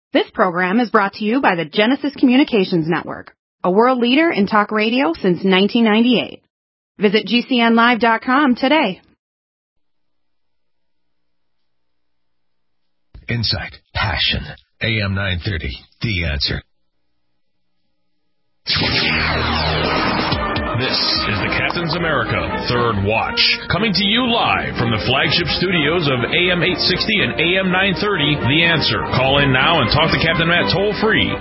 This program is brought to you by the Genesis Communications Network, a world leader in talk radio since 1998. Visit GCNlive.com today. Insight, passion, AM 930, The Answer. This is the Captain's America Third Watch, coming to you live from the flagship studios of AM 860 and AM 930, The Answer. Call in now and talk to Captain Matt toll-free,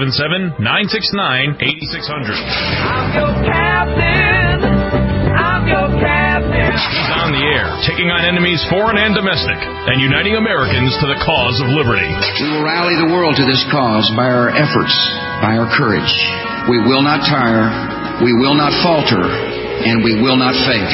877-969-8600. I'm your captain. I'm your captain. He's on the air, taking on enemies foreign and domestic, and uniting Americans to the cause of liberty. We will rally the world to this cause by our efforts, by our courage. We will not tire. We will not falter, and we will not fail.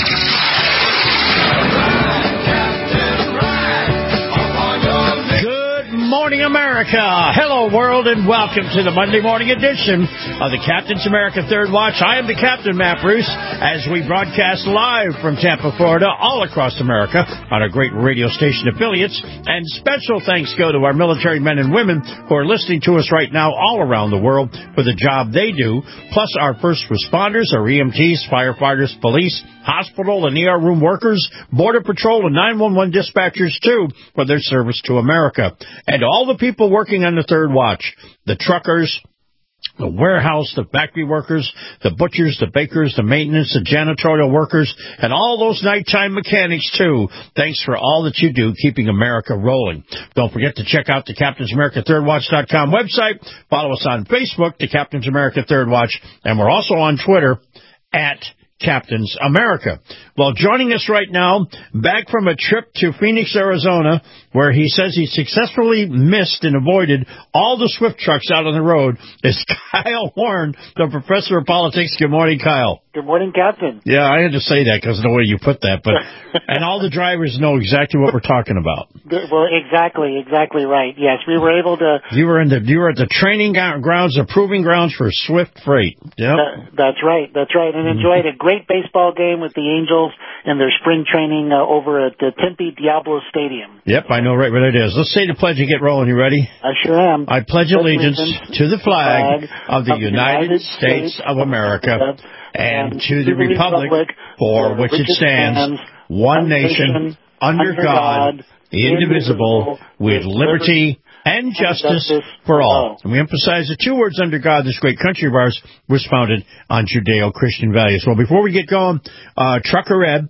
Good morning, America. Hello, world, and welcome to the Monday morning edition of the Captain's America Third Watch. I am the Captain, Matt Bruce, as we broadcast live from Tampa, Florida, all across America on our great radio station affiliates. And special thanks go to our military men and women who are listening to us right now all around the world for the job they do, plus our first responders, our EMTs, firefighters, police, hospital and ER room workers, Border Patrol and 911 dispatchers, too, for their service to America. And all the people working on the Third Watch, the truckers, the warehouse, the factory workers, the butchers, the bakers, the maintenance, the janitorial workers, and all those nighttime mechanics, too. Thanks for all that you do, keeping America rolling. Don't forget to check out the Captain's America ThirdWatch.com website. Follow us on Facebook, the Captain's America Third Watch, and we're also on Twitter at Captain's America. Well, joining us right now, back from a trip to Phoenix, Arizona, where he says he successfully missed and avoided all the Swift trucks out on the road, is Kyle Horn, the professor of politics. Good morning, Kyle. Good morning, Captain. Yeah, I had to say that because of the way you put that, but and all the drivers know exactly what we're talking about. Well, exactly right. Yes, we were able to. You were at the training grounds, the proving grounds for Swift Freight. Yep. That's right, and enjoyed a great baseball game with the Angels and their spring training over at the Tempe Diablo Stadium. Yep, I know right where it is. Let's say the pledge and get rolling. You ready? I sure am. I pledge allegiance to the flag of the United States of America and to the republic for which it stands, one nation, under God, indivisible, with liberty and justice for all. And we emphasize the two words, under God. This great country of ours was founded on Judeo-Christian values. Well, before we get going, Trucker Ed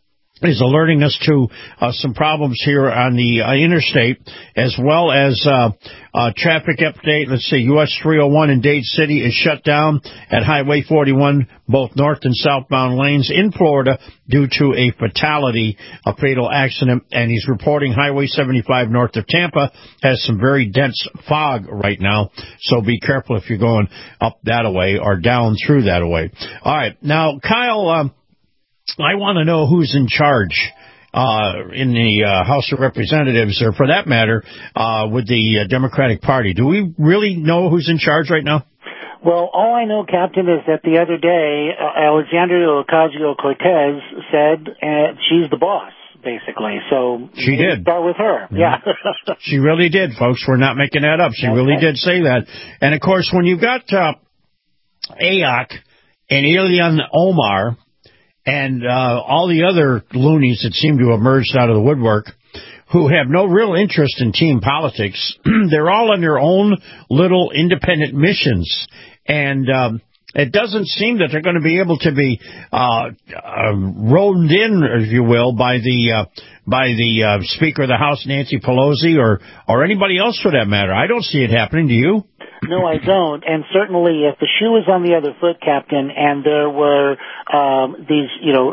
is alerting us to some problems here on the interstate, as well as traffic update. Let's see, US 301 in Dade City is shut down at Highway 41, both north and southbound lanes in Florida due to a fatality, a fatal accident. And he's reporting Highway 75 north of Tampa has some very dense fog right now. So be careful if you're going up that way or down through that way. All right. Now, Kyle, I want to know who's in charge in the House of Representatives, or for that matter, with the Democratic Party. Do we really know who's in charge right now? Well, all I know, Captain, is that the other day, Alexandria Ocasio-Cortez said she's the boss, basically. So she did. Start with her. Mm-hmm. Yeah. She really did, folks. We're not making that up. She really did say that. And, of course, when you've got AOC and Ilhan Omar and all the other loonies that seem to have emerged out of the woodwork, who have no real interest in team politics, they're all on their own little independent missions. And it doesn't seem that they're going to be able to be roped in, if you will, by the Speaker of the House, Nancy Pelosi, or anybody else for that matter. I don't see it happening. Do you? No, I don't. And certainly if the shoe was on the other foot, Captain, and there were these,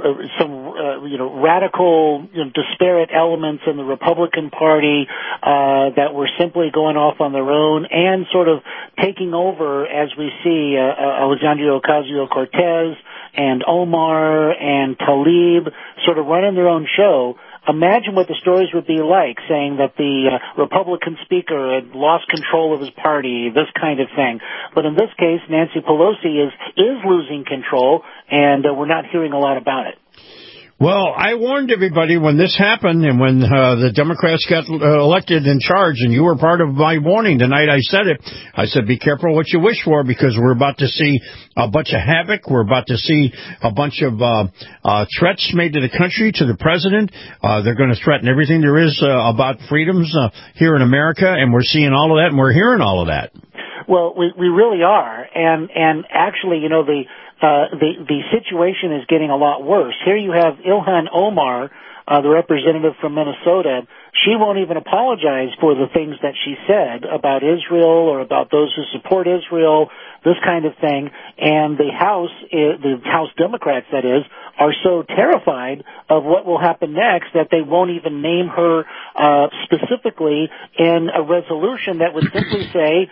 radical, disparate elements in the Republican Party that were simply going off on their own and sort of taking over, as we see Alexandria Ocasio-Cortez and Omar and Tlaib sort of running their own show. Imagine what the stories would be like, saying that the Republican speaker had lost control of his party, this kind of thing. But in this case, Nancy Pelosi is losing control, and we're not hearing a lot about it. Well, I warned everybody when this happened and when the Democrats got elected in charge, and you were part of my warning the night I said it. I said, be careful what you wish for, because we're about to see a bunch of havoc. We're about to see a bunch of threats made to the country, to the president. They're going to threaten everything there is about freedoms here in America, and we're seeing all of that, and we're hearing all of that. Well, we really are, and actually, you know, the situation is getting a lot worse. Here you have Ilhan Omar, the representative from Minnesota. She won't even apologize for the things that she said about Israel or about those who support Israel, this kind of thing. And the House Democrats, that is, are so terrified of what will happen next that they won't even name her specifically in a resolution that would simply say,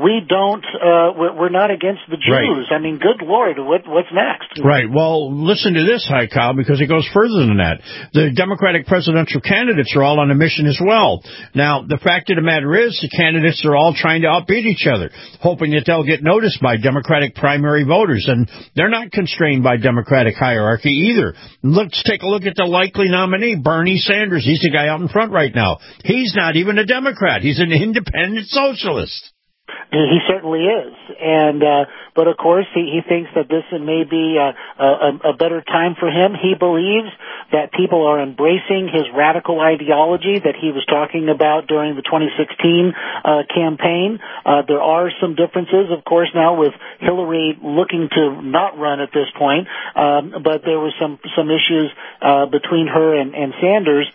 we're not against the Jews. Right. I mean, good Lord, what's next? Right. Well, listen to this, Hi Kyle, because it goes further than that. The Democratic presidential candidates are all on a mission as well. Now, the fact of the matter is, the candidates are all trying to outbeat each other, hoping that they'll get noticed by Democratic primary voters, and they're not constrained by Democratic hierarchy either. Let's take a look at the likely nominee, Bernie Sanders. He's the guy out in front right now. He's not even a Democrat. He's an independent socialist. He certainly is, and but of course he thinks that this may be a better time for him. He believes that people are embracing his radical ideology that he was talking about during the 2016 campaign. There are some differences, of course, now with Hillary looking to not run at this point, but there were some issues between her and Sanders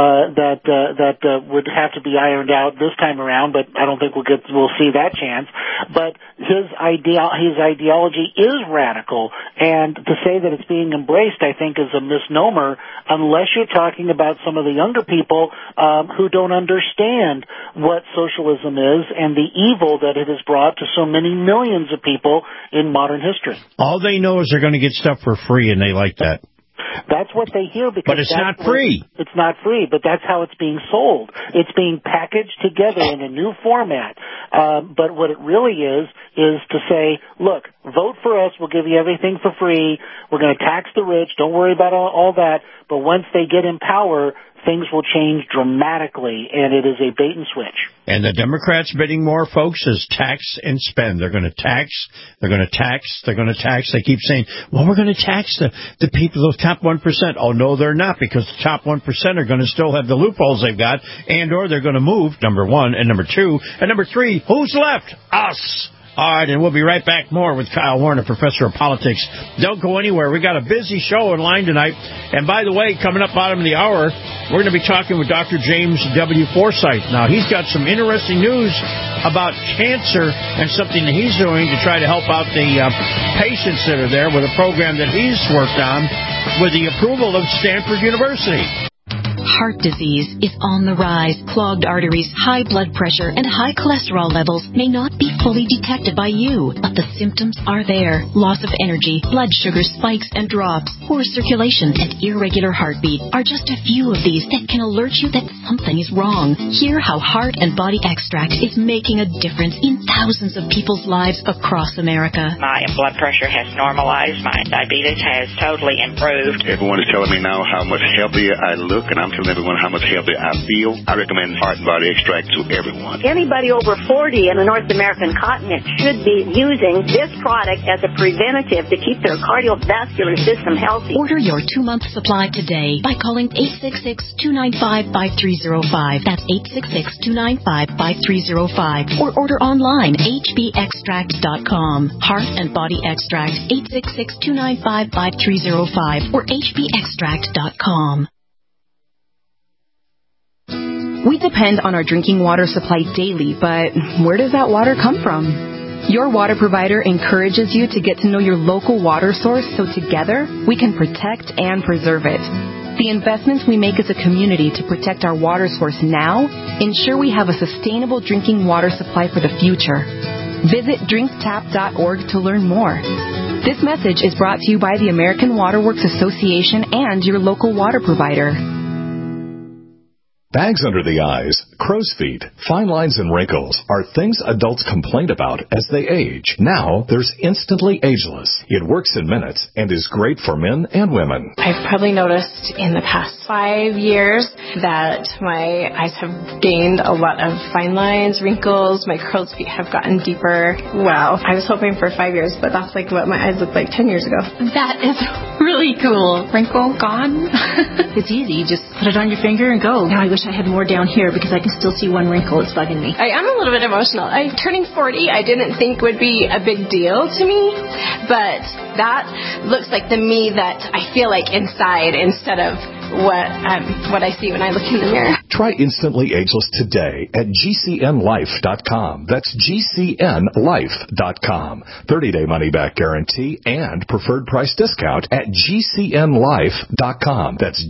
that would have to be ironed out this time around. But I don't think we'll see that chance. But his ideology is radical, and to say that it's being embraced, I think, is a misnomer, unless you're talking about some of the younger people who don't understand what socialism is and the evil that it has brought to so many millions of people in modern history. All they know is they're going to get stuff for free, and they like that. That's what they hear, because but it's not free. It's not free, but that's how it's being sold. It's being packaged together in a new format. But what it really is to say, look, vote for us. We'll give you everything for free. We're going to tax the rich. Don't worry about all that. But once they get in power, things will change dramatically, and it is a bait and switch. And the Democrats bidding more, folks, is tax and spend. They're going to tax, they're going to tax, they're going to tax. They keep saying, well, we're going to tax the people, those top 1%. Oh, no, they're not, because the top 1% are going to still have the loopholes they've got, and or they're going to move, number one, and number two, and number three, who's left? Us. All right, and we'll be right back more with Kyle Warner, Professor of Politics. Don't go anywhere. We got a busy show in line tonight. And by the way, coming up bottom of the hour, we're going to be talking with Dr. James W. Forsythe. Now, he's got some interesting news about cancer and something that he's doing to try to help out the patients that are there with a program that he's worked on with the approval of Stanford University. Heart disease is on the rise. Clogged arteries, high blood pressure, and high cholesterol levels may not be fully detected by you, but the symptoms are there. Loss of energy, blood sugar spikes and drops, poor circulation, and irregular heartbeat are just a few of these that can alert you that something is wrong. Hear how Heart and Body Extract is making a difference in thousands of people's lives across America. My blood pressure has normalized. My diabetes has totally improved. Everyone is telling me now how much healthier I look, and I'm telling everyone how much healthier I feel. I recommend Heart and Body Extract to everyone. Anybody over 40 in the North American continent should be using this product as a preventative to keep their cardiovascular system healthy. Order your 2-month supply today by calling 866-295-5305. That's 866-295-5305. Or order online, hbextract.com. Heart and Body Extract, 866-295-5305 or hbextract.com. We depend on our drinking water supply daily, but where does that water come from? Your water provider encourages you to get to know your local water source so together we can protect and preserve it. The investments we make as a community to protect our water source now ensure we have a sustainable drinking water supply for the future. Visit drinktap.org to learn more. This message is brought to you by the American Water Works Association and your local water provider. Bags under the eyes, crow's feet, fine lines, and wrinkles are things adults complain about as they age. Now, there's Instantly Ageless. It works in minutes and is great for men and women. I've probably noticed in the past 5 years that my eyes have gained a lot of fine lines, wrinkles, my crow's feet have gotten deeper. Wow. I was hoping for 5 years, but that's like what my eyes looked like 10 years ago. That is really cool. Wrinkle gone. It's easy. You just put it on your finger and go. Now I wish I had more down here because I can still see one wrinkle. It's bugging me. I am a little bit emotional. Turning 40, I didn't think would be a big deal to me, but that looks like the me that I feel like inside instead of what I see when I look in the mirror. Try Instantly Ageless today at GCNLife.com. That's GCNLife.com. 30-day money-back guarantee and preferred price discount at GCNLife.com. That's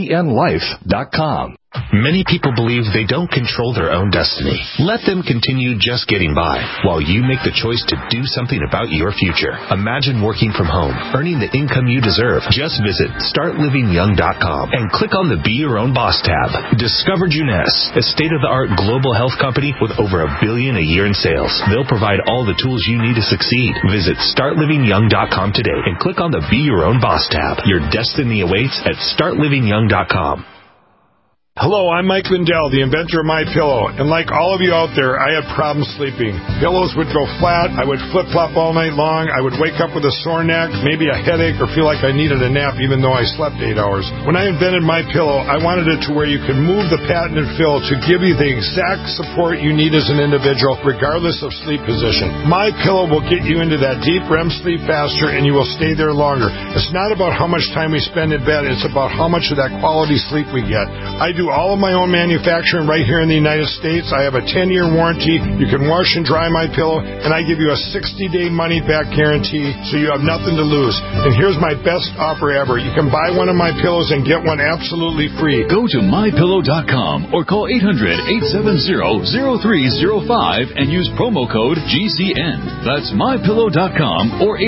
GCNLife.com. Many people believe they don't control their own destiny. Let them continue just getting by while you make the choice to do something about your future. Imagine working from home, earning the income you deserve. Just visit StartLivingYoung.com and click on the Be Your Own Boss tab. Discover Juness, a state-of-the-art global health company with over $1 billion a year in sales. They'll provide all the tools you need to succeed. Visit StartLivingYoung.com today and click on the Be Your Own Boss tab. Your destiny awaits at StartLivingYoung.com. Hello, I'm Mike Lindell, the inventor of MyPillow, and like all of you out there, I had problems sleeping. Pillows would go flat, I would flip-flop all night long, I would wake up with a sore neck, maybe a headache, or feel like I needed a nap even though I slept 8 hours. When I invented MyPillow, I wanted it to where you could move the patented fill to give you the exact support you need as an individual, regardless of sleep position. MyPillow will get you into that deep REM sleep faster, and you will stay there longer. It's not about how much time we spend in bed, it's about how much of that quality sleep we get. I do all of my own manufacturing right here in the United States. I have a 10-year warranty. You can wash and dry my pillow, and I give you a 60-day money-back guarantee, so you have nothing to lose. And here's my best offer ever. You can buy one of my pillows and get one absolutely free. Go to MyPillow.com or call 800-870-0305 and use promo code GCN. That's MyPillow.com or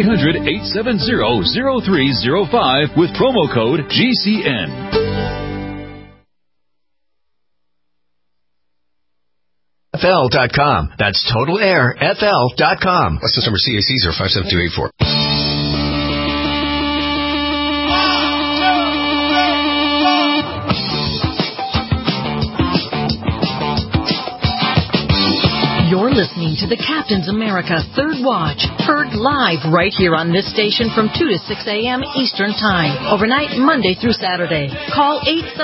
800-870-0305 with promo code GCN. FL.com. That's TotalAirFL.com. License number CAC 057284. You're listening to the Captain's America Third Watch, heard live right here on this station from 2 to 6 a.m. Eastern Time, overnight Monday through Saturday. Call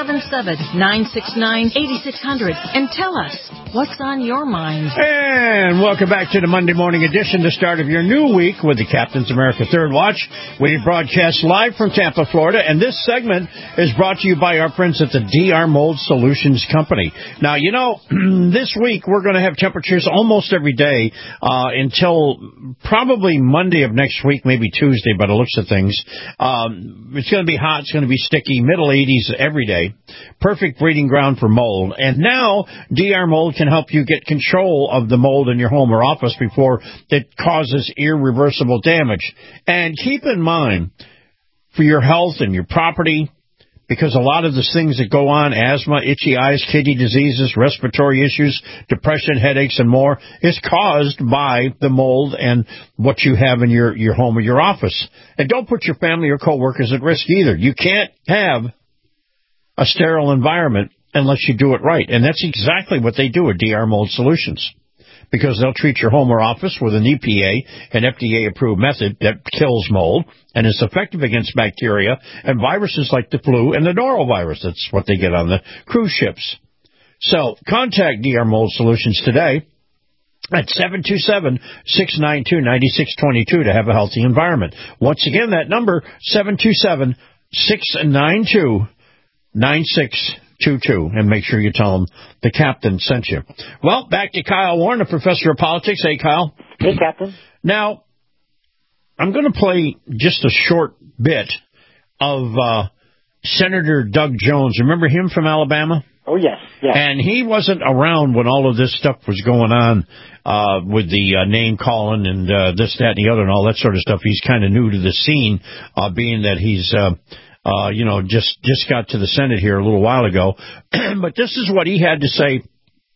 877-969-8600 and tell us what's on your mind. And welcome back to the Monday morning edition, the start of your new week with the Captain's America Third Watch. We broadcast live from Tampa, Florida, and this segment is brought to you by our friends at the DR Mold Solutions Company. Now, you know, this week we're going to have temperatures almost every day until probably Monday of next week, maybe Tuesday, by the looks of things. It's going to be hot. It's going to be sticky, middle 80s every day. Perfect breeding ground for mold. And now DR Mold can help you get control of the mold in your home or office before it causes irreversible damage. And keep in mind, for your health and your property, because a lot of the things that go on, asthma, itchy eyes, kidney diseases, respiratory issues, depression, headaches, and more, is caused by the mold and what you have in your home or your office. And don't put your family or coworkers at risk either. You can't have a sterile environment unless you do it right. And that's exactly what they do at DR Mold Solutions, because they'll treat your home or office with an EPA and FDA-approved method that kills mold and is effective against bacteria and viruses like the flu and the norovirus. That's what they get on the cruise ships. So contact DR Mold Solutions today at 727-692-9622 to have a healthy environment. Once again, that number, 727-692-9622. And make sure you tell them the captain sent you. Well, back to Kyle Warren, a professor of politics. Hey, Kyle. Hey, Captain. Now, I'm going to play just a short bit of Senator Doug Jones. Remember him from Alabama? Oh, yes. And he wasn't around when all of this stuff was going on with the name calling and this, that, and the other and all that sort of stuff. He's kind of new to the scene, being that he's just got to the Senate here a little while ago. But this is what he had to say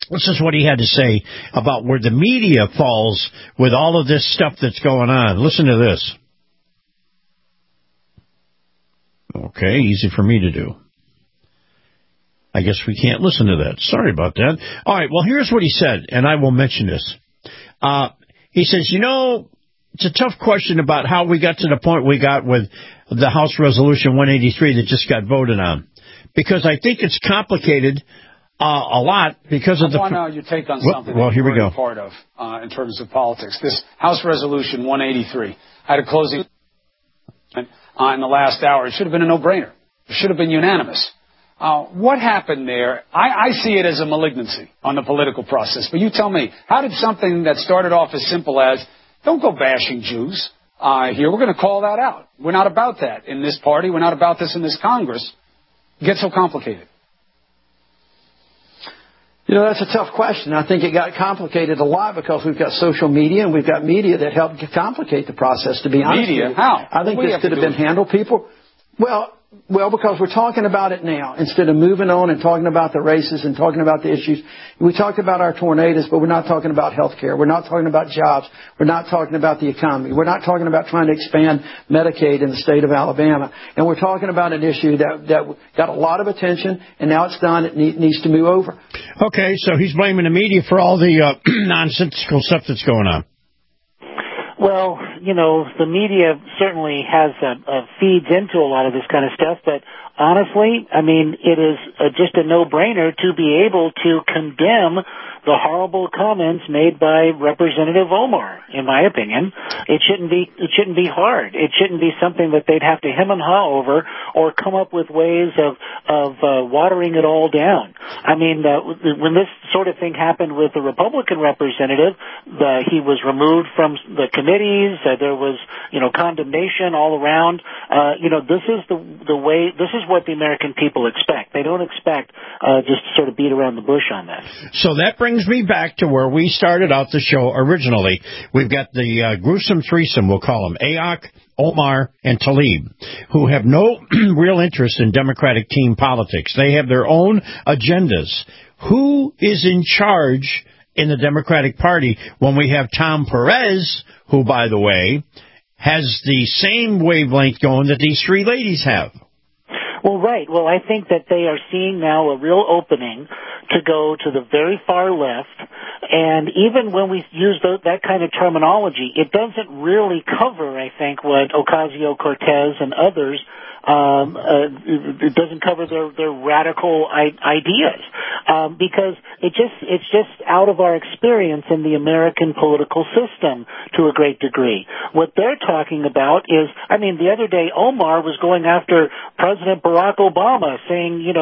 This is what he had to say about where the media falls with all of this stuff that's going on. Listen to this. Okay, easy for me to do. I guess we can't listen to that. Sorry about that. All right, well, here's what he said, and I will mention this. He says, it's a tough question about how we got to the point we got with the House Resolution 183 that just got voted on. Because I think it's complicated a lot because of I want to know your take on something well, here we go. Part of in terms of politics. This House Resolution 183 had a closing in the last hour. It should have been a no-brainer. It should have been unanimous. What happened there? I see it as a malignancy on the political process. But you tell me, how did something that started off as simple as, don't go bashing Jews here, we're going to call that out. We're not about that in this party. We're not about this in this Congress. Get so complicated. That's a tough question. I think it got complicated a lot because we've got social media and we've got media that helped complicate the process, to be honest. Media? How? I think this could have been handled. Well, because we're talking about it now instead of moving on and talking about the races and talking about the issues. We talk about our tornadoes, but we're not talking about health care. We're not talking about jobs. We're not talking about the economy. We're not talking about trying to expand Medicaid in the state of Alabama. And we're talking about an issue that got a lot of attention, and now it's done. It needs to move over. Okay, so he's blaming the media for all the nonsensical stuff that's going on. Well, the media certainly has feeds into a lot of this kind of stuff, but honestly, it is just a no-brainer to be able to condemn the horrible comments made by Representative Omar, in my opinion. It shouldn't be hard. It shouldn't be something that they'd have to hem and haw over or come up with ways of watering it all down. When this sort of thing happened with the Republican representative, he was removed from the committees. There was, condemnation all around. This is the way. This is what the American people expect. They don't expect just to sort of beat around the bush on this. So that brings me back to where we started out the show originally. We've got the gruesome threesome, we'll call them, Ayok, Omar, and Tlaib, who have no real interest in Democratic team politics. They have their own agendas. Who is in charge in the Democratic Party when we have Tom Perez, who, by the way, has the same wavelength going that these three ladies have? Well, right. Well, I think that they are seeing now a real opening to go to the very far left, and even when we use that kind of terminology, it doesn't really cover, I think, what Ocasio-Cortez and others it doesn't cover their radical ideas because it's just out of our experience in the American political system to a great degree. What they're talking about is, the other day Omar was going after President Barack Obama, saying he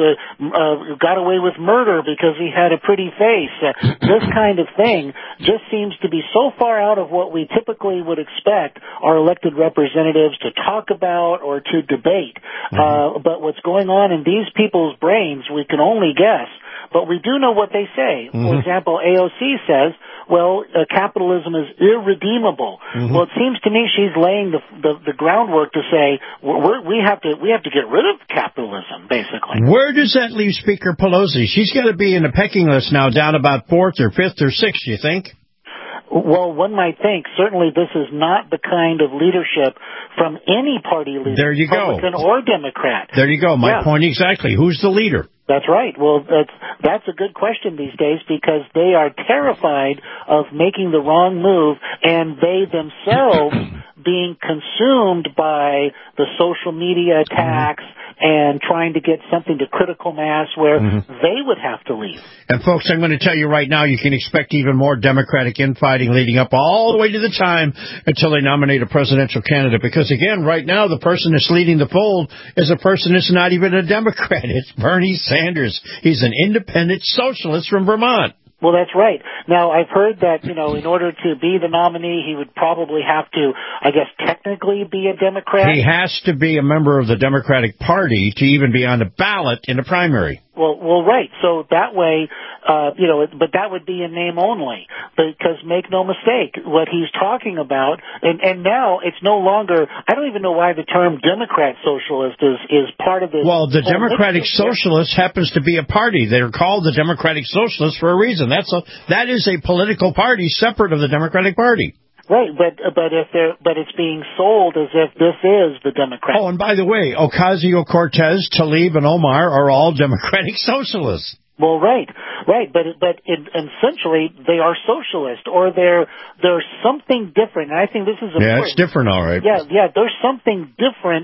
got away with murder because he had a pretty face. This kind of thing just seems to be so far out of what we typically would expect our elected representatives to talk about or to debate. But what's going on in these people's brains, we can only guess. But we do know what they say. For example, AOC says, capitalism is irredeemable. Well, it seems to me she's laying the groundwork to say we have to get rid of capitalism, basically. Where does that leave Speaker Pelosi? She's got to be in the pecking list now, down about 4th or 5th or 6th, you think? Well, one might think certainly this is not the kind of leadership from any party leader, there you Republican go. or Democrat. There you go. My point exactly. Who's the leader? That's right. Well, that's a good question these days because they are terrified of making the wrong move and they themselves being consumed by the social media attacks and trying to get something to critical mass where they would have to leave. And, folks, I'm going to tell you right now, you can expect even more Democratic infighting leading up all the way to the time until they nominate a presidential candidate. Because, again, right now, the person that's leading the fold is a person that's not even a Democrat. It's Bernie Sanders. He's an independent socialist from Vermont. Well, that's right. Now, I've heard that, in order to be the nominee, he would probably have to, I guess, technically be a Democrat. He has to be a member of the Democratic Party to even be on the ballot in the primary. Well, right. So that way, but that would be in name only, because make no mistake, what he's talking about, and now it's no longer, I don't even know why the term Democrat socialist is part of this. Well, the Democratic Socialist happens to be a party. They're called the Democratic Socialists for a reason. That is a political party separate of the Democratic Party. Right, but it's being sold as if this is the Democrat. Oh, and by the way, Ocasio-Cortez, Tlaib, and Omar are all Democratic Socialists. Well, right, but essentially they are socialist, or they're something different. And I think this is important. Yeah, it's different, all right. Yeah, there's something different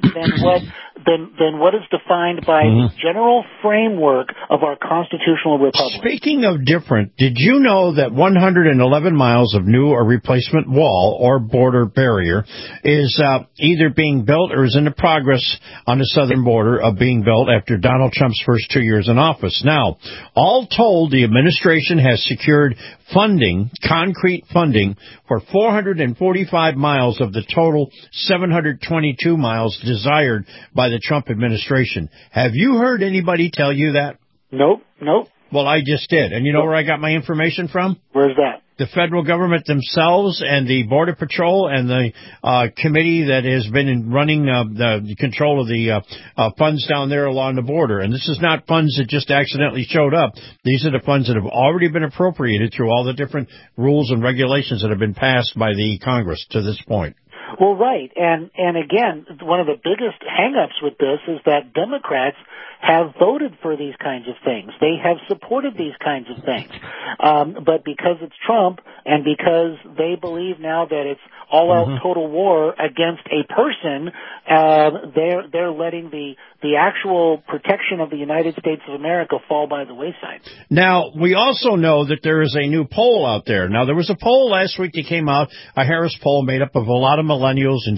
than what is defined by the general framework of our constitutional republic. Speaking of different, did you know that 111 miles of new or replacement wall or border barrier is either being built or is in the progress on the southern border of being built after Donald Trump's first 2 years in office? Now, all told, the administration has secured funding, concrete funding, for 445 miles of the total 722 miles desired by the Trump administration. Have you heard anybody tell you that? Nope. Well, I just did. And you know where I got my information from? Where's that? The federal government themselves and the Border Patrol and the committee that has been running the control of the funds down there along the border. And this is not funds that just accidentally showed up. These are the funds that have already been appropriated through all the different rules and regulations that have been passed by the Congress to this point. Well, right. And again, one of the biggest hang-ups with this is that Democrats have voted for these kinds of things. They have supported these kinds of things. But because it's Trump and because they believe now that it's all-out total war against a person, they're letting the actual protection of the United States of America fall by the wayside. Now, we also know that there is a new poll out there. Now, there was a poll last week that came out, a Harris poll made up of a lot of millennials and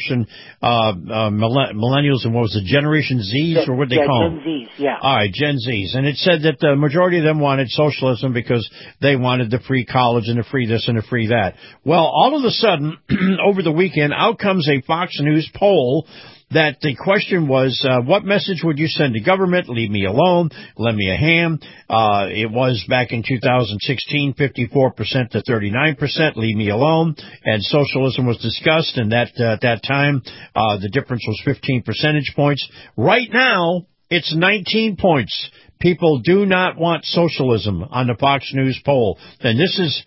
millennials and what was it, Generation Zs, or what they call them? Gen Zs, yeah. All right, Gen Zs. And it said that the majority of them wanted socialism because they wanted the free college and the free this and the free that. Well, all of a sudden, over the weekend, out comes a Fox News poll that the question was, what message would you send to government? Leave me alone. Lend me a hand. It was back in 2016, 54% to 39%. Leave me alone. And socialism was discussed, and at that time, the difference was 15 percentage points. Right now, it's 19 points. People do not want socialism on the Fox News poll. And this is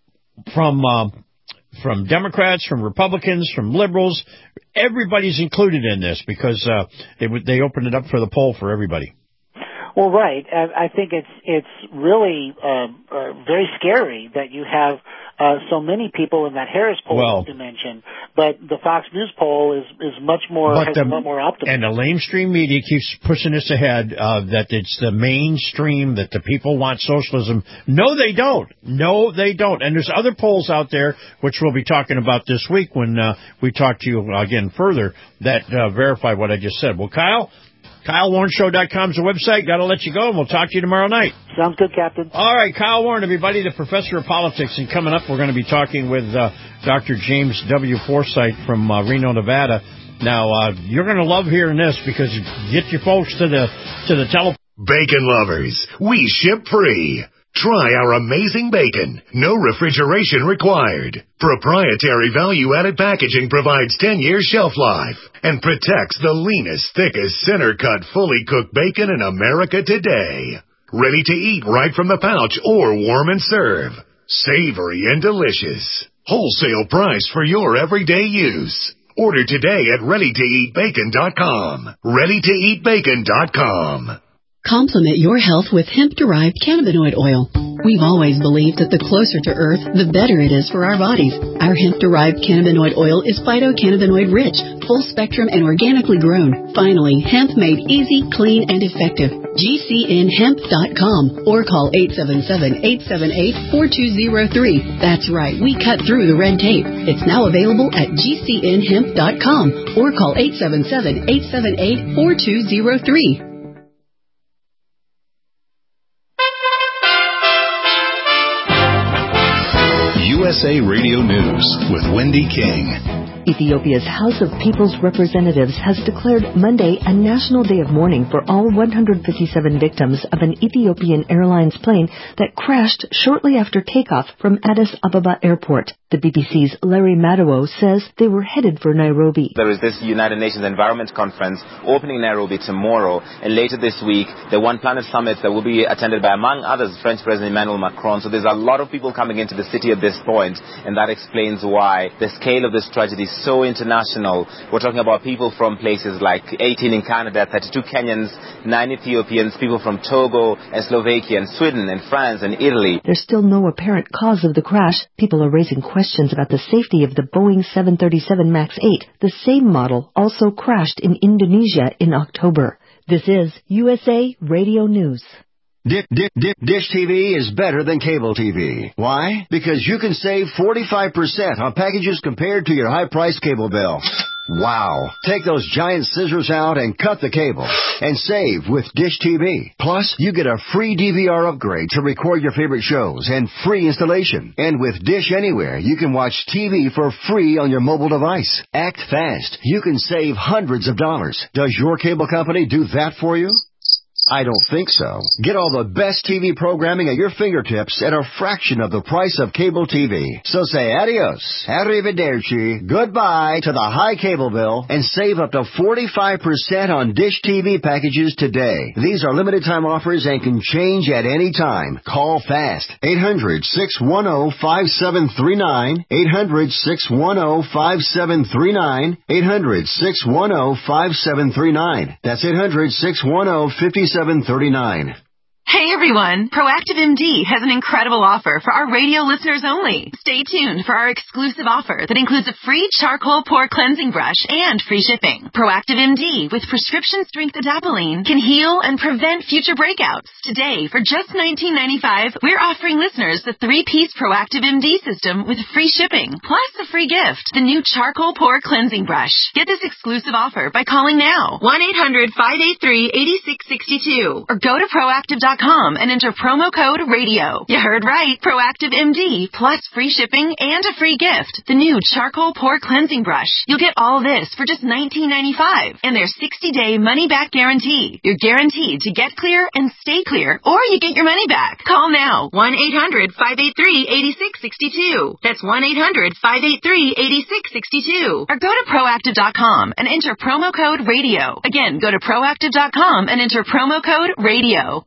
from Democrats, from Republicans, from liberals. Everybody's included in this because they opened it up for the poll for everybody. Well, right. I think it's really very scary that you have so many people in that Harris poll dimension, but the Fox News poll is much more has a lot more optimism. And the mainstream media keeps pushing this ahead that it's the mainstream, that the people want socialism. No, they don't. No, they don't. And there's other polls out there, which we'll be talking about this week when we talk to you again further, that verify what I just said. Well, KyleWarrenShow.com is the website. Got to let you go, and we'll talk to you tomorrow night. Sounds good, Captain. All right, Kyle Warren, everybody, the professor of politics. And coming up, we're going to be talking with Dr. James W. Forsythe from Reno, Nevada. Now, you're going to love hearing this because you get your folks to the telephone. Bacon lovers, we ship free. Try our amazing bacon. No refrigeration required. Proprietary value-added packaging provides 10 years shelf life and protects the leanest, thickest, center-cut, fully cooked bacon in America today. Ready to eat right from the pouch or warm and serve. Savory and delicious. Wholesale price for your everyday use. Order today at ReadyToEatBacon.com. ReadyToEatBacon.com. Complement your health with hemp-derived cannabinoid oil. We've always believed that the closer to Earth, the better it is for our bodies. Our hemp-derived cannabinoid oil is phytocannabinoid-rich, full-spectrum, and organically grown. Finally, hemp made easy, clean, and effective. GCNHemp.com or call 877-878-4203. That's right, we cut through the red tape. It's now available at GCNHemp.com or call 877-878-4203. USA Radio News with Wendy King. Ethiopia's House of People's Representatives has declared Monday a national day of mourning for all 157 victims of an Ethiopian Airlines plane that crashed shortly after takeoff from Addis Ababa Airport. The BBC's Larry Madowo says they were headed for Nairobi. There is this United Nations Environment Conference opening in Nairobi tomorrow, and later this week, the One Planet Summit that will be attended by, among others, French President Emmanuel Macron. So there's a lot of people coming into the city at this point, and that explains why the scale of this tragedy is so international. We're talking about people from places like 18 in Canada, 32 Kenyans, 9 Ethiopians, people from Togo and Slovakia and Sweden and France and Italy. There's still no apparent cause of the crash. People are raising questions about the safety of the Boeing 737 MAX 8. The same model also crashed in Indonesia in October. This is USA Radio News. Dish TV is better than cable TV. Why? Because you can save 45% on packages compared to your high-priced cable bill. Wow. Take those giant scissors out and cut the cable and save with Dish TV. Plus, you get a free DVR upgrade to record your favorite shows and free installation. And with Dish Anywhere, you can watch TV for free on your mobile device. Act fast. You can save hundreds of dollars. Does your cable company do that for you? I don't think so. Get all the best TV programming at your fingertips at a fraction of the price of cable TV. So say adios, arrivederci, goodbye to the high cable bill and save up to 45% on Dish TV packages today. These are limited time offers and can change at any time. Call fast. 800-610-5739. 800-610-5739. 800-610-5739. That's 800-610-5739. 739. Hey everyone, Proactive MD has an incredible offer for our radio listeners only. Stay tuned for our exclusive offer that includes a free charcoal pore cleansing brush and free shipping. Proactive MD with prescription strength adapalene can heal and prevent future breakouts. Today, for just $19.95, we're offering listeners the 3-piece Proactive MD system with free shipping, plus a free gift, the new charcoal pore cleansing brush. Get this exclusive offer by calling now, 1-800-583-8662, or go to proactive.com and enter promo code RADIO. You heard right. Proactive MD plus free shipping and a free gift. The new charcoal pore cleansing brush. You'll get all this for just $19.95 and their 60-day money-back guarantee. You're guaranteed to get clear and stay clear, or you get your money back. Call now. 1-800-583-8662. That's 1-800-583-8662. Or go to proactive.com and enter promo code RADIO. Again, go to proactive.com and enter promo code RADIO.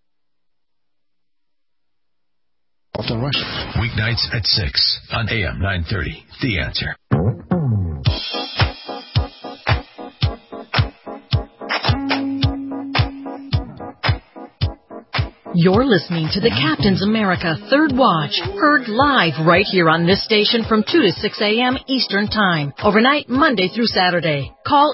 Weeknights at 6 on AM 930. The Answer. You're listening to the Captain's America Third Watch, heard live right here on this station from 2 to 6 a.m. Eastern Time, overnight Monday through Saturday. Call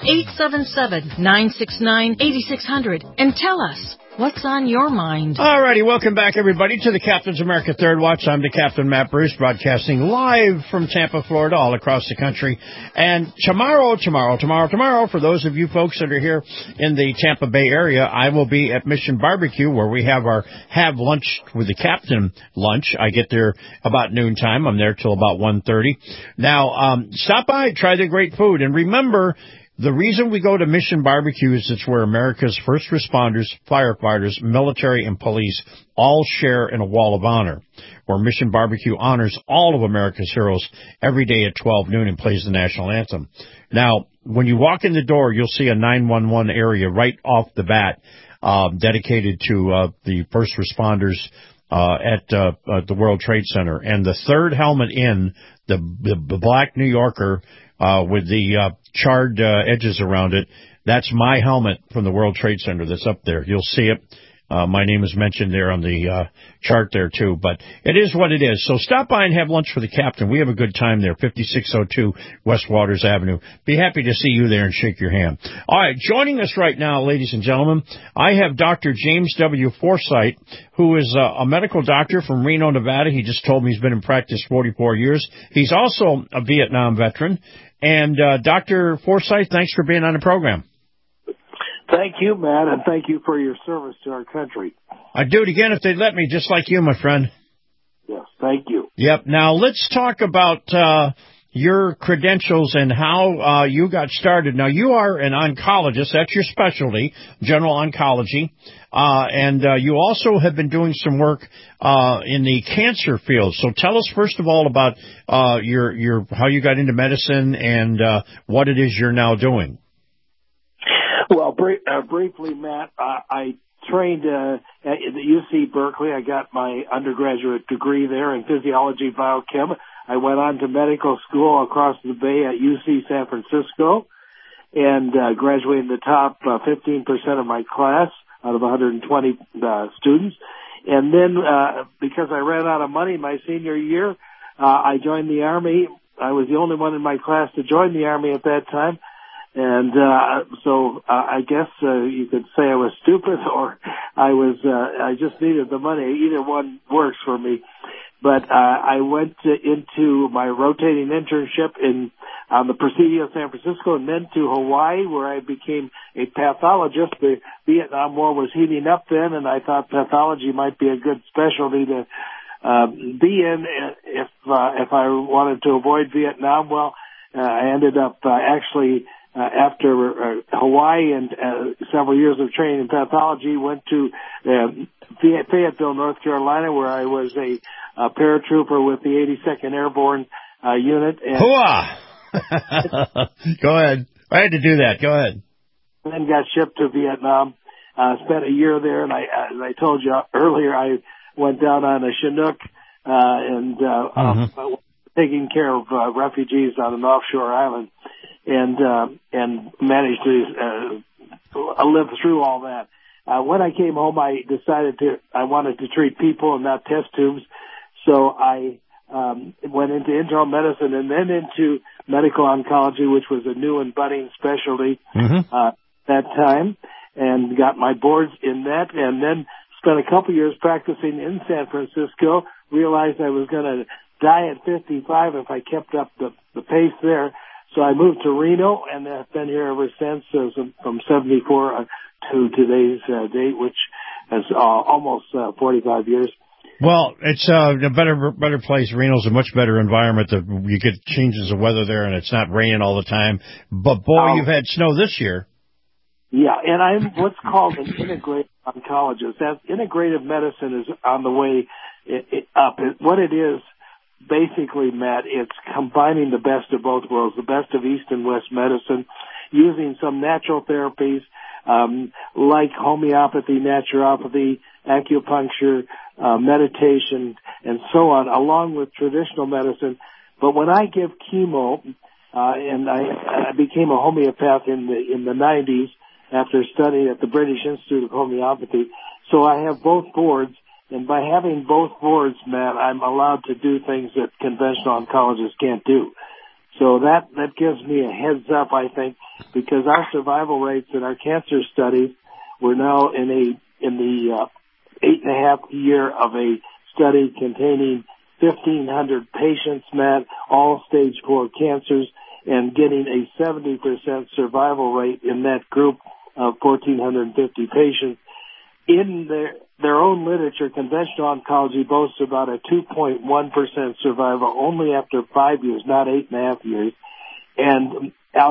877-969-8600 and tell us what's on your mind. All righty, welcome back, everybody, to the Captain's America Third Watch. I'm the Captain Matt Bruce, broadcasting live from Tampa, Florida, all across the country. And tomorrow, for those of you folks that are here in the Tampa Bay area, I will be at Mission Barbecue, where we have our Have Lunch with the Captain lunch. I get there about noontime. I'm there till about 1:30. Now, stop by, try the great food, and remember, the reason we go to Mission Barbecue is it's where America's first responders, firefighters, military, and police all share in a wall of honor, where Mission Barbecue honors all of America's heroes every day at 12 noon and plays the national anthem. Now, when you walk in the door, you'll see a 911 area right off the bat dedicated to the first responders at the World Trade Center. And the third helmet in, the black New Yorker with the charred edges around it, that's my helmet from the World Trade Center that's up there. You'll see it. My name is mentioned there on the chart there, too. But it is what it is. So stop by and have lunch for the Captain. We have a good time there, 5602 West Waters Avenue. Be happy to see you there and shake your hand. All right, joining us right now, ladies and gentlemen, I have Dr. James W. Forsythe, who is a medical doctor from Reno, Nevada. He just told me he's been in practice 44 years. He's also a Vietnam veteran. And Dr. Forsythe, thanks for being on the program. Thank you, Matt, and thank you for your service to our country. I'd do it again if they'd let me, just like you, my friend. Yes, thank you. Yep. Now, let's talk about, your credentials and how you got started. Now, you are an oncologist. That's your specialty, general oncology. And you also have been doing some work in the cancer field. So tell us, first of all, about your how you got into medicine and what it is you're now doing. Well, briefly, Matt, I trained at UC Berkeley. I got my undergraduate degree there in physiology biochem. I went on to medical school across the bay at UC San Francisco and graduated in the top 15% of my class out of 120 students. And then because I ran out of money my senior year, I joined the Army. I was the only one in my class to join the Army at that time. And so I guess you could say I was stupid or I just needed the money. Either one works for me. But I went into my rotating internship on the Presidio of San Francisco and then to Hawaii, where I became a pathologist. The Vietnam War was heating up then, and I thought pathology might be a good specialty to be in if I wanted to avoid Vietnam. Well, I ended up after Hawaii and several years of training in pathology, went to Fayetteville, North Carolina, where I was a paratrooper with the 82nd Airborne Unit. Hooah! Go ahead. I had to do that. Go ahead. Then got shipped to Vietnam. Spent a year there, and as I told you earlier, I went down on a Chinook and taking care of refugees on an offshore island, and managed to live through all that. When I came home, I decided I wanted to treat people and not test tubes. So I went into internal medicine and then into medical oncology, which was a new and budding specialty that time, and got my boards in that, and then spent a couple years practicing in San Francisco, realized I was going to die at 55 if I kept up the pace there. So I moved to Reno, and I've been here ever since, from 74 to today's date, which is almost 45 years. Well, it's a better place. Reno's a much better environment. You get changes of weather there, and it's not raining all the time. But, boy, you've had snow this year. Yeah, and I'm what's called an integrative oncologist. That integrative medicine is on the way up. What it is, basically, Matt, it's combining the best of both worlds, the best of East and West medicine, using some natural therapies like homeopathy, naturopathy, acupuncture, meditation, and so on, along with traditional medicine. But when I give chemo, and I became a homeopath in the 90s after studying at the British Institute of Homeopathy, so I have both boards. And by having both boards, Matt, I'm allowed to do things that conventional oncologists can't do. So that gives me a heads up, I think, because our survival rates in our cancer studies, we're now in the 8.5 year of a study containing 1,500 patients, Matt, all stage 4 cancers, and getting a 70% survival rate in that group of 1,450 patients. In their own literature, conventional oncology boasts about a 2.1% survival only after 5 years, not 8.5 years. And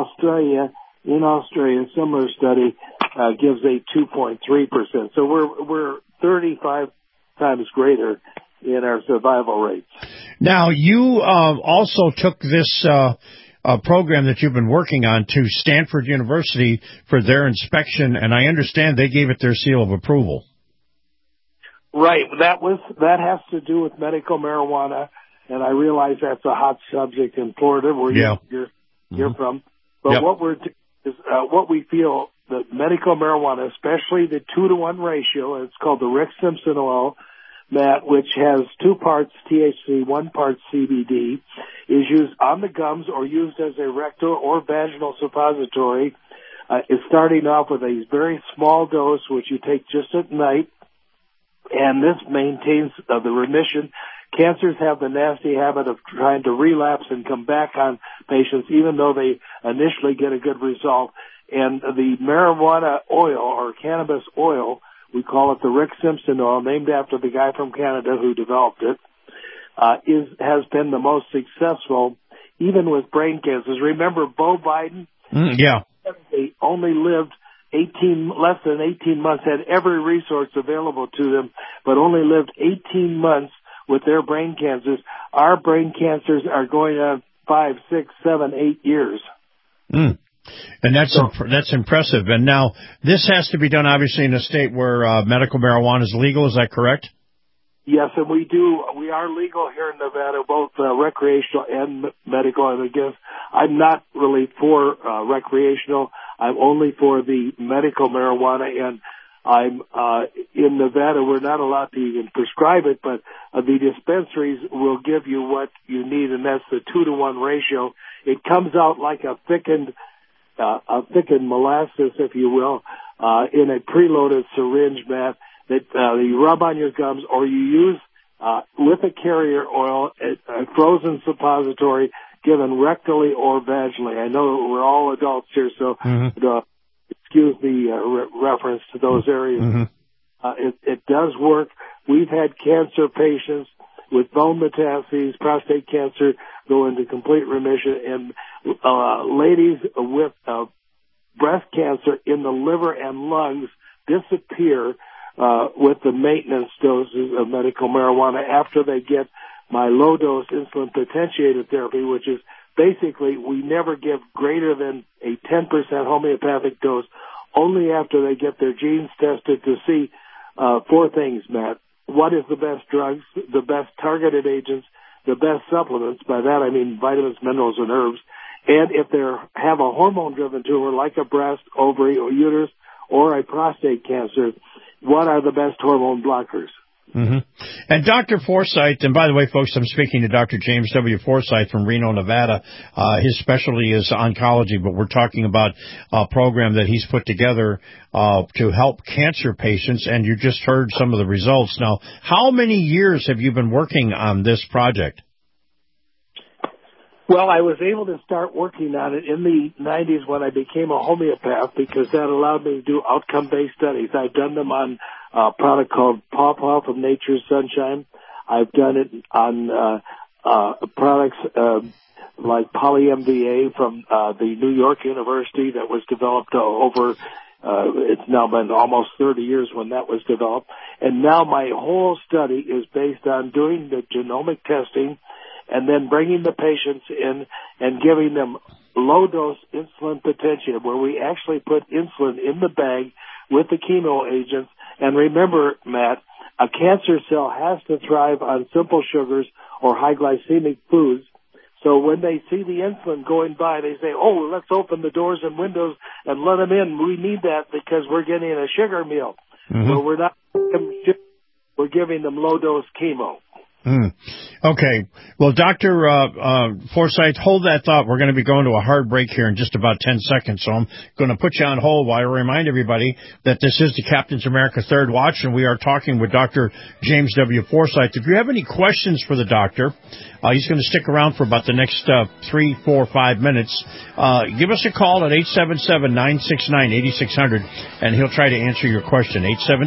in Australia, a similar study gives a 2.3%. So we're 35 times greater in our survival rates. Now, you also took this program that you've been working on to Stanford University for their inspection, and I understand they gave it their seal of approval. Right. That has to do with medical marijuana, and I realize that's a hot subject in Florida, where you're from. But what we feel that medical marijuana, especially the 2-to-1 ratio, it's called the Rick Simpson oil, Matt, which has 2 parts THC, 1 part CBD, is used on the gums or used as a rectal or vaginal suppository. It's starting off with a very small dose, which you take just at night, and this maintains the remission. Cancers have the nasty habit of trying to relapse and come back on patients, even though they initially get a good result. And the marijuana oil or cannabis oil, we call it the Rick Simpson oil, named after the guy from Canada who developed it, has been the most successful even with brain cancers. Remember Beau Biden? Yeah. They only lived less than 18 months, had every resource available to them, but only lived 18 months with their brain cancers. Our brain cancers are going on 5, 6, 7, 8 years. And that's impressive. And now this has to be done, obviously, in a state where medical marijuana is legal. Is that correct? Yes, and we do. We are legal here in Nevada, both recreational and medical. And again, I'm not really for recreational. I'm only for the medical marijuana, and I'm in Nevada. We're not allowed to even prescribe it, but the dispensaries will give you what you need, and that's the 2-to-1 ratio. It comes out like a thickened molasses, if you will, in a preloaded syringe, Matt, that you rub on your gums, or you use with a carrier oil, a frozen suppository given rectally or vaginally. I know we're all adults here, so excuse the reference to those areas. It does work. We've had cancer patients with bone metastases, prostate cancer, go into complete remission, and ladies with breast cancer in the liver and lungs disappear with the maintenance doses of medical marijuana after they get my low-dose insulin potentiated therapy, which is basically we never give greater than a 10% homeopathic dose, only after they get their genes tested to see 4 things, Matt. What is the best drugs, the best targeted agents, the best supplements? By that I mean vitamins, minerals, and herbs. And if they have a hormone-driven tumor like a breast, ovary, or uterus, or a prostate cancer, what are the best hormone blockers? And Dr. Forsythe, and by the way, folks, I'm speaking to Dr. James W. Forsythe from Reno, Nevada. His specialty is oncology, but we're talking about a program that he's put together to help cancer patients, and you just heard some of the results. Now, how many years have you been working on this project? Well, I was able to start working on it in the 90s when I became a homeopath, because that allowed me to do outcome-based studies. I've done them on a product called Paw Paw from Nature's Sunshine. I've done it on products like PolyMVA from the New York University that was developed over, it's now been almost 30 years when that was developed. And now my whole study is based on doing the genomic testing and then bringing the patients in and giving them low-dose insulin potentiated, where we actually put insulin in the bag with the chemo agents. And remember, Matt, a cancer cell has to thrive on simple sugars or high glycemic foods. So when they see the insulin going by, they say, oh, let's open the doors and windows and let them in. We need that because we're getting a sugar meal. So we're not, we're giving them low-dose chemo. Okay. Well, Dr. Forsythe, hold that thought. We're going to be going to a hard break here in just about 10 seconds, so I'm going to put you on hold while I remind everybody that this is the Captain's America Third Watch, and we are talking with Dr. James W. Forsythe. If you have any questions for the doctor, he's going to stick around for about the next 3, 4, 5 minutes. Give us a call at 877-969-8600, and he'll try to answer your question,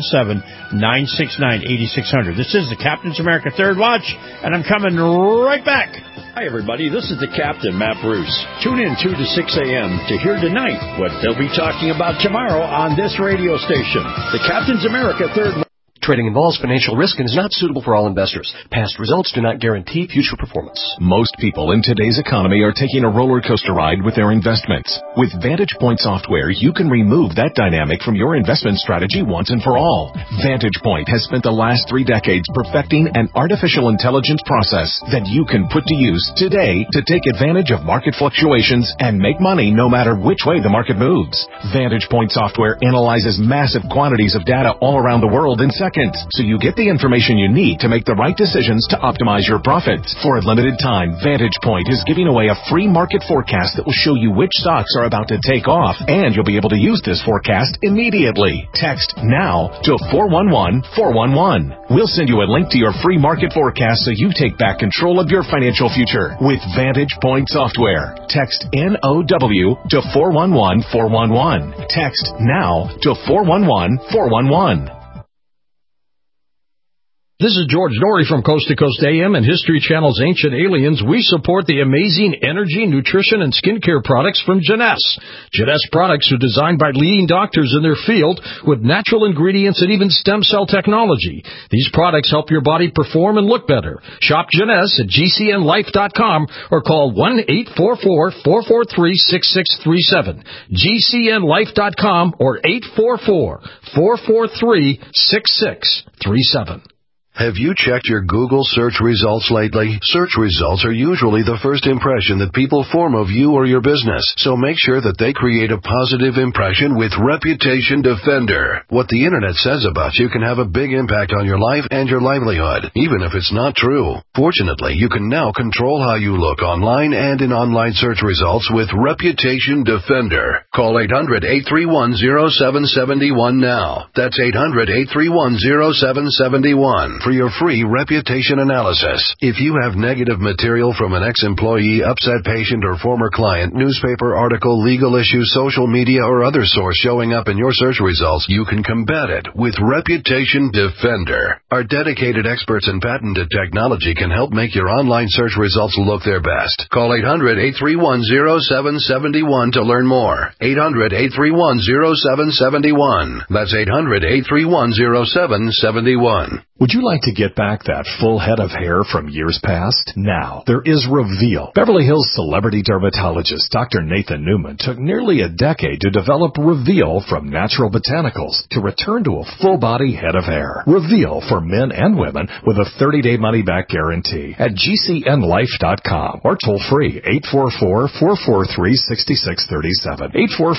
877-969-8600. This is the Captain's America Third Watch, and I'm coming right back. Hi, everybody. This is the Captain, Matt Bruce. Tune in 2 to 6 a.m. to hear tonight what they'll be talking about tomorrow on this radio station. The Captain's America Third Watch. Trading involves financial risk and is not suitable for all investors. Past results do not guarantee future performance. Most people in today's economy are taking a roller coaster ride with their investments. With Vantage Point software, you can remove that dynamic from your investment strategy once and for all. Vantage Point has spent the last 3 decades perfecting an artificial intelligence process that you can put to use today to take advantage of market fluctuations and make money no matter which way the market moves. Vantage Point software analyzes massive quantities of data all around the world in seconds, so you get the information you need to make the right decisions to optimize your profits. For a limited time, Vantage Point is giving away a free market forecast that will show you which stocks are about to take off, and you'll be able to use this forecast immediately. Text NOW to 411-411. We'll send you a link to your free market forecast so you take back control of your financial future with Vantage Point software. Text NOW to 411-411. Text NOW to 411-411. This is George Norrie from Coast to Coast AM and History Channel's Ancient Aliens. We support the amazing energy, nutrition, and skincare products from Jeunesse. Jeunesse products are designed by leading doctors in their field with natural ingredients and even stem cell technology. These products help your body perform and look better. Shop Jeunesse at GCNlife.com or call 1-844-443-6637. GCNlife.com or 844-443-6637. Have you checked your Google search results lately? Search results are usually the first impression that people form of you or your business, so make sure that they create a positive impression with Reputation Defender. What the internet says about you can have a big impact on your life and your livelihood, even if it's not true. Fortunately, you can now control how you look online and in online search results with Reputation Defender. Call 800-831-0771 now. That's 800-831-0771. For your free reputation analysis. If you have negative material from an ex-employee, upset patient, or former client, newspaper article, legal issue, social media, or other source showing up in your search results, you can combat it with Reputation Defender. Our dedicated experts in patented technology can help make your online search results look their best. Call 800-831-0771 to learn more. 800-831-0771. That's 800-831-0771. Would you like to get back that full head of hair from years past? Now, there is Reveal. Beverly Hills celebrity dermatologist Dr. Nathan Newman took nearly a decade to develop Reveal from natural botanicals to return to a full-body head of hair. Reveal for men and women with a 30-day money-back guarantee at GCNlife.com or toll-free 844-443-6637.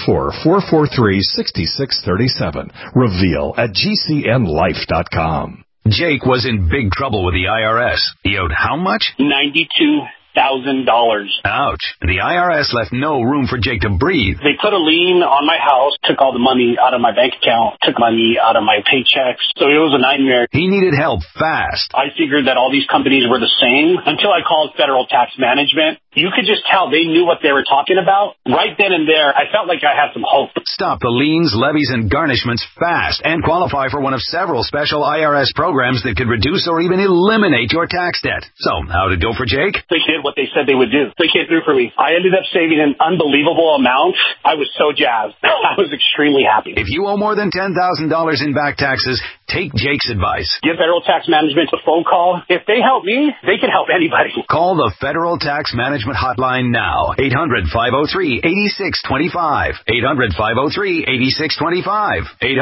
844-443-6637. Reveal at GCNlife.com. Jake was in big trouble with the IRS. He owed how much? $92,000. Ouch. The IRS left no room for Jake to breathe. They put a lien on my house, took all the money out of my bank account, took money out of my paychecks. So it was a nightmare. He needed help fast. I figured that all these companies were the same until I called Federal Tax Management. You could just tell they knew what they were talking about. Right then and there, I felt like I had some hope. Stop the liens, levies, and garnishments fast and qualify for one of several special IRS programs that could reduce or even eliminate your tax debt. So, how'd it go for Jake? They did what they said they would do. They came through for me. I ended up saving an unbelievable amount. I was so jazzed. I was extremely happy. If you owe more than $10,000 in back taxes, take Jake's advice. Give Federal Tax Management a phone call. If they help me, they can help anybody. Call the Federal Tax Management Hotline now. 800-503-8625. 800-503-8625.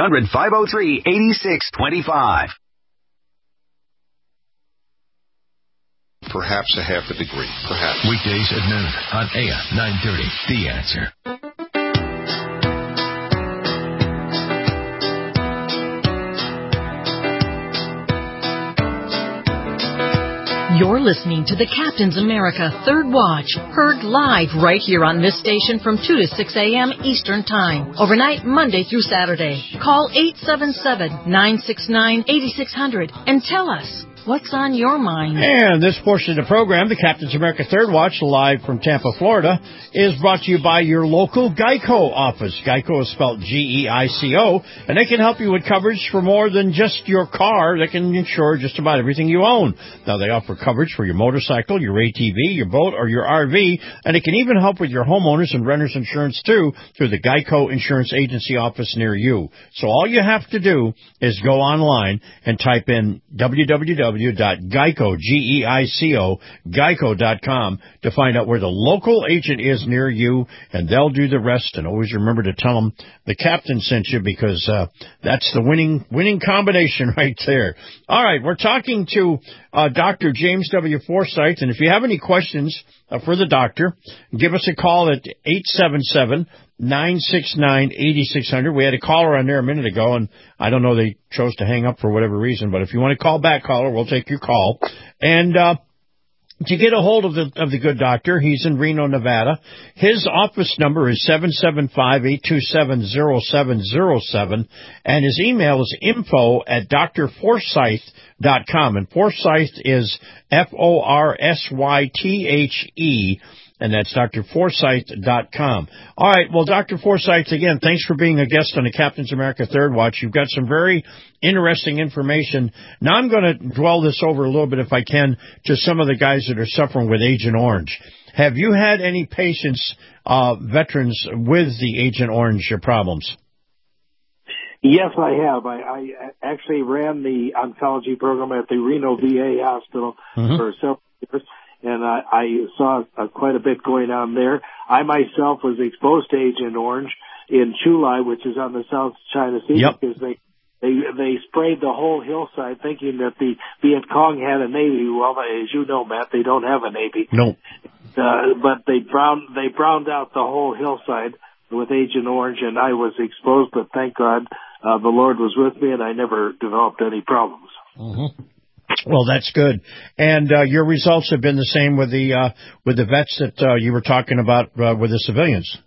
800-503-8625. Perhaps a half a degree. Perhaps. Weekdays at noon on AM 930. The Answer. You're listening to the Captain's America Third Watch, heard live right here on this station from 2 to 6 a.m. Eastern Time, overnight Monday through Saturday. Call 877-969-8600 and tell us what's on your mind. And this portion of the program, the Captain's America Third Watch, live from Tampa, Florida, is brought to you by your local Geico office. Geico is spelled G-E-I-C-O, and they can help you with coverage for more than just your car. They can insure just about everything you own. Now, they offer coverage for your motorcycle, your ATV, your boat, or your RV, and it can even help with your homeowners and renters insurance, too, through the Geico Insurance Agency office near you. So all you have to do is go online and type in www.geico, G-E-I-C-O, geico.com to find out where the local agent is near you, and they'll do the rest. And always remember to tell them the captain sent you, because that's the winning combination right there. All right, we're talking to Dr. James W. Forsythe, and if you have any questions for the doctor, give us a call at 877-969-8600. We had a caller on there a minute ago, and I don't know, they chose to hang up for whatever reason, but if you want to call back, caller, we'll take your call. And to get a hold of the good doctor, he's in Reno, Nevada. His office number is 775-827-0707, and his email is info@drforsythe.com, and Forsythe is Forsythe. and that's drforsythe.com. All right, well, Dr. Forsythe, again, thanks for being a guest on the Captain's America Third Watch. You've got some very interesting information. Now I'm going to dwell this over a little bit, if I can, to some of the guys that are suffering with Agent Orange. Have you had any patients, veterans, with the Agent Orange problems? Yes, I have. I actually ran the oncology program at the Reno VA hospital for several years, and I saw quite a bit going on there. I myself was exposed to Agent Orange in Chulai, which is on the South China Sea, because they sprayed the whole hillside thinking that the Viet Cong had a Navy. Well, as you know, Matt, they don't have a Navy. No. But they browned out the whole hillside with Agent Orange, and I was exposed, but thank God the Lord was with me, and I never developed any problems. Well, that's good. And your results have been the same with the vets that you were talking about with the civilians.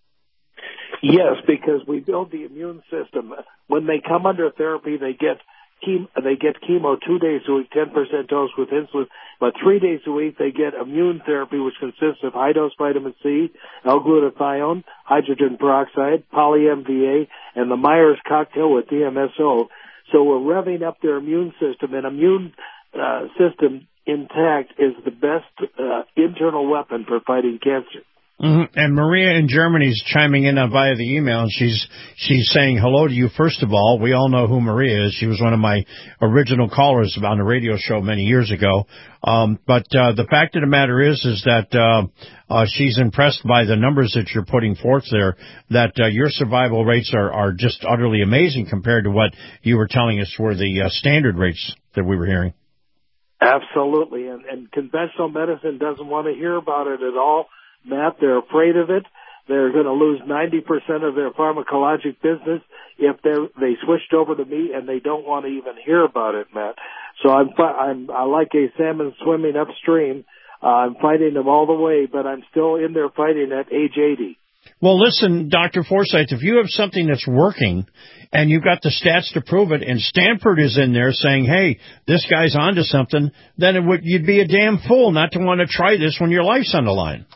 Yes, because we build the immune system. When they come under therapy, they get chemo 2 days a week, 10% dose with insulin, but 3 days a week they get immune therapy, which consists of high-dose vitamin C, L-glutathione, hydrogen peroxide, poly-MVA, and the Myers cocktail with DMSO. So we're revving up their immune system, and immune system intact is the best internal weapon for fighting cancer. And Maria in Germany is chiming in via the email, and she's saying hello to you. First of all, we all know who Maria is. She was one of my original callers on the radio show many years ago. But the fact of the matter is that she's impressed by the numbers that you're putting forth there. That your survival rates are just utterly amazing compared to what you were telling us were the standard rates that we were hearing. Absolutely, and conventional medicine doesn't want to hear about it at all. Matt, they're afraid of it. They're going to lose 90% of their pharmacologic business if they switched over to me, and they don't want to even hear about it, Matt. So I like a salmon swimming upstream. I'm fighting them all the way, but I'm still in there fighting at age 80. Well, listen, Dr. Forsythe, if you have something that's working and you've got the stats to prove it, and Stanford is in there saying, hey, this guy's onto something, then you'd be a damn fool not to want to try this when your life's on the line.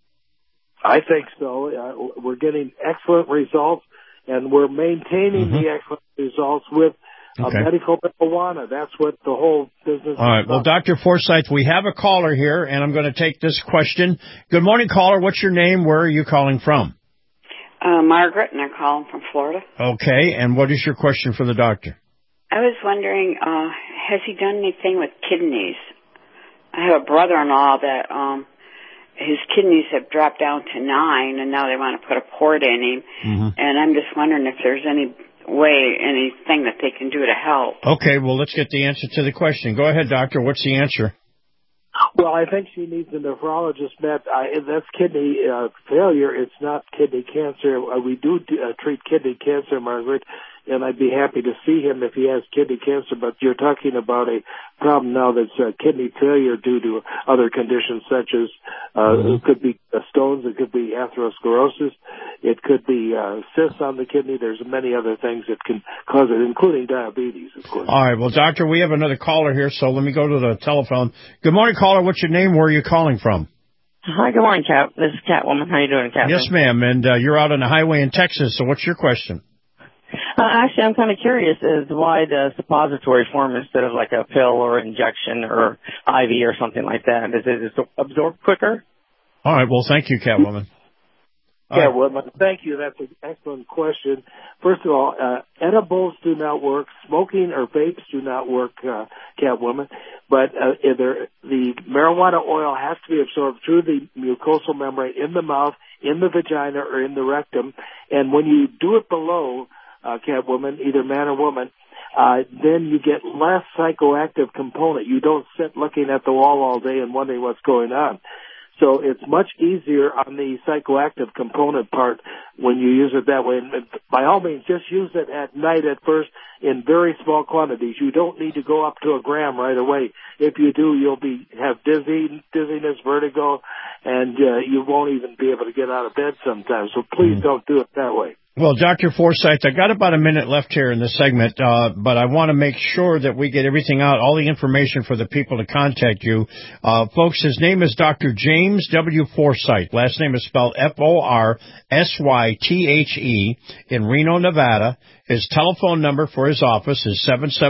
I think so. We're getting excellent results, and we're maintaining the excellent results with medical marijuana. That's what the whole business is. All right. Well, Dr. Forsythe, we have a caller here, and I'm going to take this question. Good morning, caller. What's your name? Where are you calling from? Margaret, and I'm calling from Florida. Okay. And what is your question for the doctor? I was wondering, has he done anything with kidneys? I have a brother-in-law that his kidneys have dropped down to 9, and now they want to put a port in him. And I'm just wondering if there's anything that they can do to help. Okay, well, let's get the answer to the question. Go ahead, doctor. What's the answer? Well, I think she needs a nephrologist, Matt. That's kidney failure. It's not kidney cancer. We do treat kidney cancer, Margaret, and I'd be happy to see him if he has kidney cancer. But you're talking about a problem now that's kidney failure due to other conditions such as it could be stones, it could be atherosclerosis, it could be cysts on the kidney. There's many other things that can cause it, including diabetes, of course. All right. Well, doctor, we have another caller here, so let me go to the telephone. Good morning, caller. What's your name? Where are you calling from? Hi, good morning, Cap. This is Catwoman. How you doing, Catwoman? Yes, ma'am. And you're out on the highway in Texas, so what's your question? Actually, I'm kind of curious as to why the suppository form instead of like a pill or injection or IV or something like that. Is it absorbed quicker? All right. Well, thank you, Catwoman. Catwoman, thank you. That's an excellent question. First of all, edibles do not work. Smoking or vapes do not work, Catwoman. But the marijuana oil has to be absorbed through the mucosal membrane in the mouth, in the vagina, or in the rectum. And when you do it below, Catwoman, either man or woman, then you get less psychoactive component. You don't sit looking at the wall all day and wondering what's going on. So it's much easier on the psychoactive component part when you use it that way. And by all means, just use it at night at first in very small quantities. You don't need to go up to a gram right away. If you do, you'll have dizziness, vertigo, and you won't even be able to get out of bed sometimes. So please don't do it that way. Well, Dr. Forsythe, I got about a minute left here in this segment, but I want to make sure that we get everything out, all the information for the people to contact you. Folks, his name is Dr. James W. Forsythe. Last name is spelled Forsythe in Reno, Nevada. His telephone number for his office is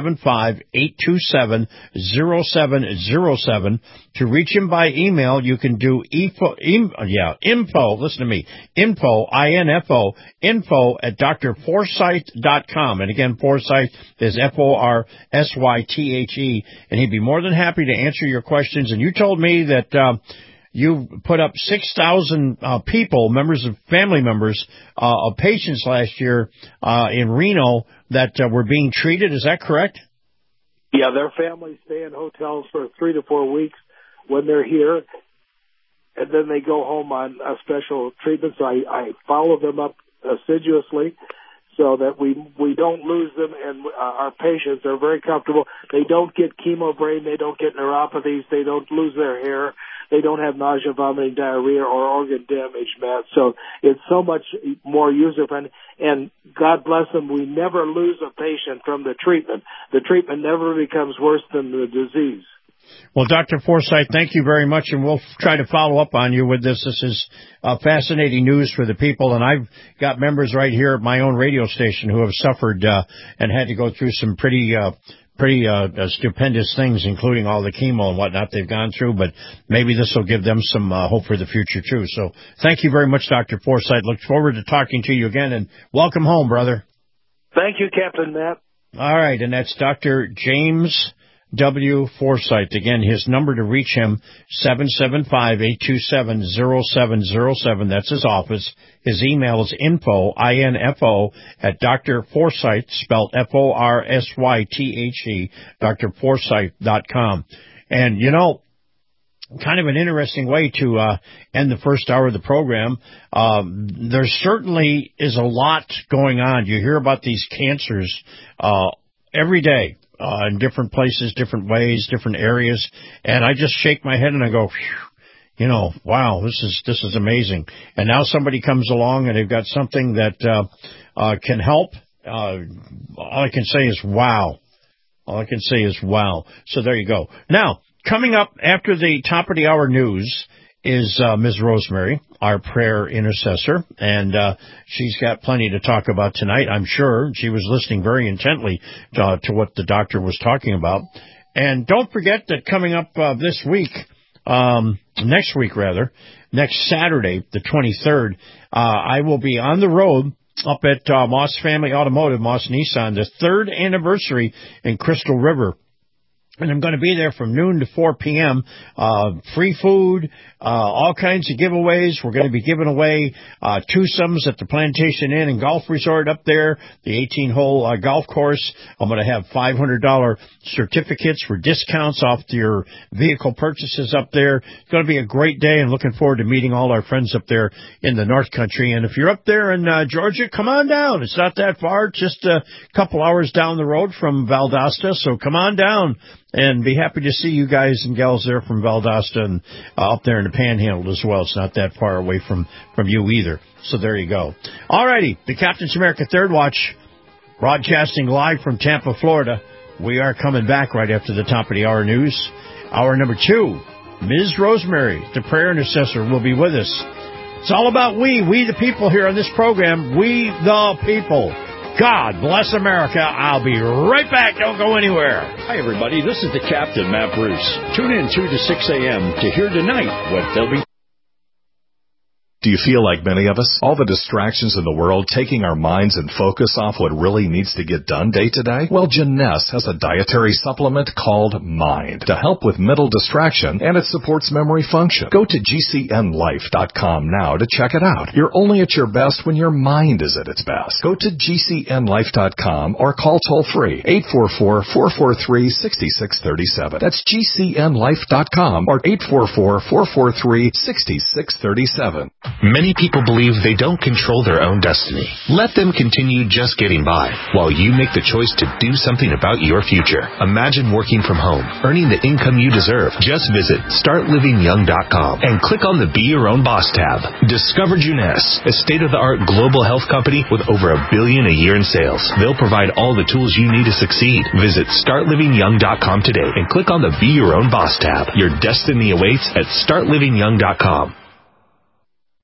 775-827-0707. To reach him by email, you can do info, listen to me, info at drforsythe.com. And again, Forsythe is Forsythe, and he'd be more than happy to answer your questions. And you told me that, you put up 6,000 people, family members of patients last year in Reno that were being treated. Is that correct? Yeah, their families stay in hotels for 3 to 4 weeks when they're here, and then they go home on a special treatment. So I follow them up assiduously so that we don't lose them, and our patients are very comfortable. They don't get chemo brain, they don't get neuropathies, they don't lose their hair. They don't have nausea, vomiting, diarrhea, or organ damage, Matt. So it's so much more user-friendly. And God bless them, we never lose a patient from the treatment. The treatment never becomes worse than the disease. Well, Dr. Forsythe, thank you very much, and we'll try to follow up on you with this. This is fascinating news for the people, and I've got members right here at my own radio station who have suffered and had to go through some pretty stupendous things, including all the chemo and whatnot they've gone through, but maybe this will give them some hope for the future, too. So thank you very much, Dr. Forsythe. Look forward to talking to you again, and welcome home, brother. Thank you, Captain Matt. All right, and that's Dr. James W. Forsythe. Again, his number to reach him, 775-827-0707. That's his office. His email is info at drforsythe, spelled Forsythe, drforsythe.com. And, you know, kind of an interesting way to end the first hour of the program. There certainly is a lot going on. You hear about these cancers every day. In different places, different ways, different areas, and I just shake my head and I go, you know, wow, this is amazing. And now somebody comes along and they've got something that can help. All I can say is wow. So there you go. Now, coming up after the top of the hour news is Ms. Rosemary, our prayer intercessor, and she's got plenty to talk about tonight, I'm sure. She was listening very intently to what the doctor was talking about. And don't forget that coming up next week, next Saturday, the 23rd, I will be on the road up at Moss Family Automotive, Moss Nissan, the 3rd anniversary in Crystal River. And I'm going to be there from noon to 4 p.m., free food, all kinds of giveaways. We're going to be giving away twosomes at the Plantation Inn and Golf Resort up there, the 18-hole golf course. I'm going to have $500 certificates for discounts off your vehicle purchases up there. It's going to be a great day, and looking forward to meeting all our friends up there in the North Country. And if you're up there in Georgia, come on down. It's not that far, just a couple hours down the road from Valdosta, so come on down. And be happy to see you guys and gals there from Valdosta and up there in the Panhandle as well. It's not that far away from you either. So there you go. All righty. The Captain's America Third Watch, broadcasting live from Tampa, Florida. We are coming back right after the top of the hour news. Hour number 2, Ms. Rosemary, the prayer intercessor, will be with us. It's all about we the people here on this program, we the people. God bless America. I'll be right back. Don't go anywhere. Hi, everybody. This is the Captain, Matt Bruce. Tune in 2 to 6 a.m. to hear tonight what they'll be. Do you feel like many of us? All the distractions in the world taking our minds and focus off what really needs to get done day to day? Well, Jeunesse has a dietary supplement called Mind to help with mental distraction, and it supports memory function. Go to GCNlife.com now to check it out. You're only at your best when your mind is at its best. Go to GCNlife.com or call toll-free 844-443-6637. That's GCNlife.com or 844-443-6637. Many people believe they don't control their own destiny. Let them continue just getting by while you make the choice to do something about your future. Imagine working from home, earning the income you deserve. Just visit startlivingyoung.com and click on the Be Your Own Boss tab. Discover Jeunesse, a state-of-the-art global health company with over $1 billion a year in sales. They'll provide all the tools you need to succeed. Visit startlivingyoung.com today and click on the Be Your Own Boss tab. Your destiny awaits at startlivingyoung.com.